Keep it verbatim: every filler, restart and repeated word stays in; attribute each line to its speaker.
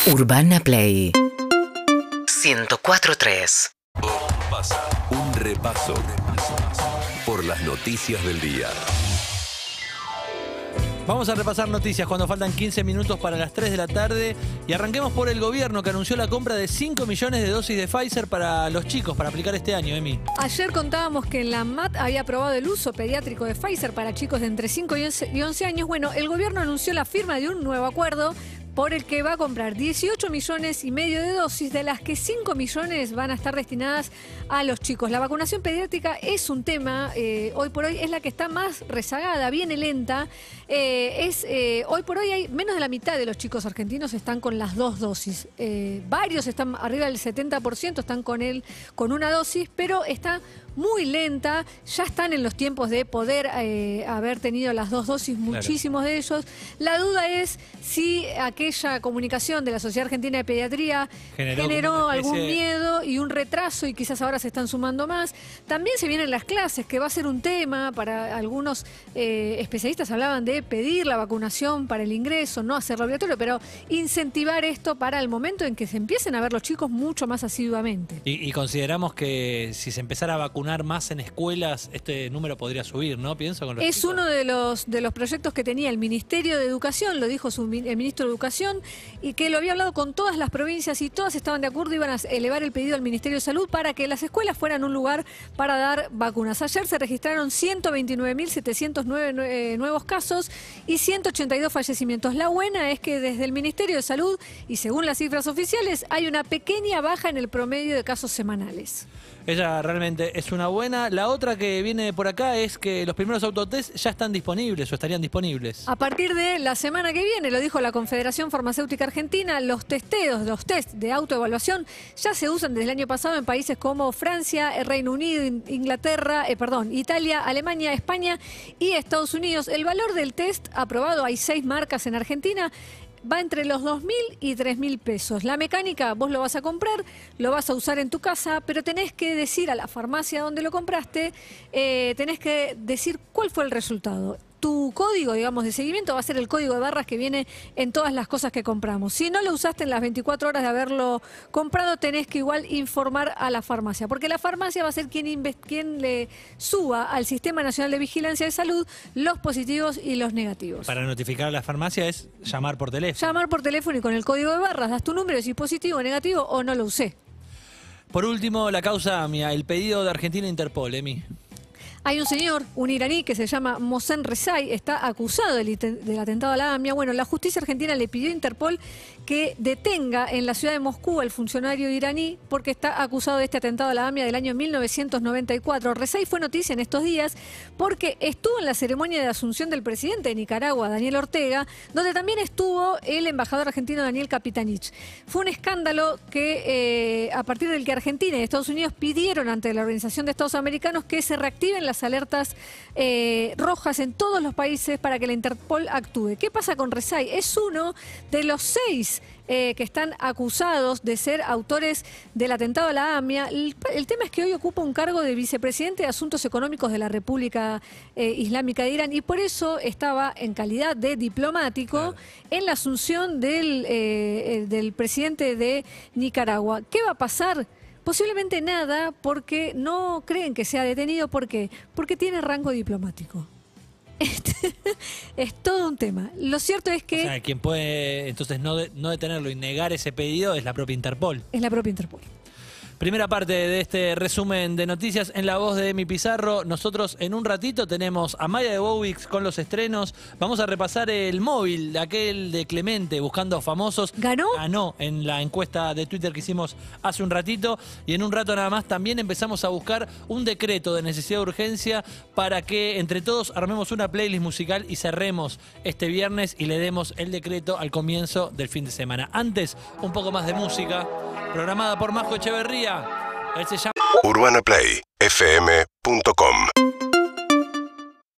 Speaker 1: Urbana Play ciento cuatro punto tres.
Speaker 2: Pasa un repaso por las noticias del día.
Speaker 3: Vamos a repasar noticias cuando faltan quince minutos para las tres de la tarde y arranquemos por el gobierno que anunció la compra de cinco millones de dosis de Pfizer para los chicos para aplicar este año, Emi.
Speaker 4: Ayer contábamos que la M A T había aprobado el uso pediátrico de Pfizer para chicos de entre cinco y once años. Bueno, el gobierno anunció la firma de un nuevo acuerdo por el que va a comprar dieciocho millones y medio de dosis, de las que cinco millones van a estar destinadas a los chicos. La vacunación pediátrica es un tema, eh, hoy por hoy es la que está más rezagada, viene lenta. Eh, es eh, hoy por hoy hay menos de la mitad de los chicos argentinos están con las dos dosis. Eh, varios están arriba del setenta por ciento, están con él con una dosis, pero está muy lenta. Ya están en los tiempos de poder eh, haber tenido las dos dosis, muchísimos claro. de ellos. La duda es si aquella comunicación de la Sociedad Argentina de Pediatría generó, generó algún de... miedo y un retraso, y quizás ahora se están sumando más. También se vienen las clases, que va a ser un tema para algunos eh, especialistas. Hablaban de pedir la vacunación para el ingreso, no hacerlo obligatorio, pero incentivar esto para el momento en que se empiecen a ver los chicos mucho más asiduamente.
Speaker 3: Y, y consideramos que si se empezara a vacunar más en escuelas, este número podría subir, ¿no? Pienso con los
Speaker 4: Es
Speaker 3: chicos.
Speaker 4: uno de los, de los proyectos que tenía el Ministerio de Educación, lo dijo su, el Ministro de Educación, y que lo había hablado con todas las provincias y todas estaban de acuerdo, iban a elevar el pedido al Ministerio de Salud para que las escuelas fueran un lugar para dar vacunas. Ayer se registraron ciento veintinueve mil setecientos nueve nuevos casos y ciento ochenta y dos fallecimientos. La buena es que desde el Ministerio de Salud, y según las cifras oficiales, hay una pequeña baja en el promedio de casos semanales.
Speaker 3: Ella realmente es una buena. La otra que viene por acá es que los primeros autotest ya están disponibles o estarían disponibles.
Speaker 4: A partir de la semana que viene, lo dijo la Confederación Farmacéutica Argentina, los testeos, los test de autoevaluación ya se usan desde el año pasado en países como Francia, el Reino Unido, Inglaterra, eh, perdón, Italia, Alemania, España y Estados Unidos. El valor del test aprobado, hay seis marcas en Argentina, va entre los dos mil y tres mil pesos. La mecánica, vos lo vas a comprar, lo vas a usar en tu casa, pero tenés que decir a la farmacia donde lo compraste, eh, tenés que decir cuál fue el resultado. Tu código, digamos, de seguimiento va a ser el código de barras que viene en todas las cosas que compramos. Si no lo usaste en las veinticuatro horas de haberlo comprado, tenés que igual informar a la farmacia, porque la farmacia va a ser quien, quien le suba al Sistema Nacional de Vigilancia de Salud los positivos y los negativos.
Speaker 3: Para notificar a la farmacia es llamar por teléfono.
Speaker 4: Llamar por teléfono y con el código de barras das tu número, si es positivo, negativo o no lo usé.
Speaker 3: Por último, la causa AMIA, el pedido de Argentina a Interpol, Emi.
Speaker 4: Hay un señor, un iraní, que se llama Mohsen Rezai, está acusado del, del atentado a la AMIA. Bueno, la justicia argentina le pidió a Interpol que detenga en la ciudad de Moscú al funcionario iraní porque está acusado de este atentado a la AMIA del año mil novecientos noventa y cuatro. Rezai fue noticia en estos días porque estuvo en la ceremonia de asunción del presidente de Nicaragua, Daniel Ortega, donde también estuvo el embajador argentino Daniel Capitanich. Fue un escándalo que eh, a partir del que Argentina y Estados Unidos pidieron ante la Organización de Estados Americanos que se reactiven las alertas eh, rojas en todos los países para que la Interpol actúe. ¿Qué pasa con Rezai? Es uno de los seis eh, que están acusados de ser autores del atentado a la AMIA. El, el tema es que hoy ocupa un cargo de vicepresidente de Asuntos Económicos de la República eh, Islámica de Irán y por eso estaba en calidad de diplomático claro. en la asunción del, eh, del presidente de Nicaragua. ¿Qué va a pasar? Posiblemente nada, porque no creen que sea detenido. ¿Por qué? Porque tiene rango diplomático. Este, es todo un tema. Lo cierto es que...
Speaker 3: O sea, quien puede entonces no, de, no detenerlo y negar ese pedido es la propia Interpol.
Speaker 4: Es la propia Interpol.
Speaker 3: Primera parte de este resumen de noticias en la voz de Emi Pizarro. Nosotros en un ratito tenemos a Maya de Bowix con los estrenos. Vamos a repasar el móvil de aquel de Clemente buscando famosos.
Speaker 4: ¿Ganó?
Speaker 3: Ganó en la encuesta de Twitter que hicimos hace un ratito. Y en un rato nada más también empezamos a buscar un decreto de necesidad de urgencia para que entre todos armemos una playlist musical y cerremos este viernes y le demos el decreto al comienzo del fin de semana. Antes, un poco más de música programada por Majo Echeverría. Él se llama
Speaker 2: Urbana Play F M punto com.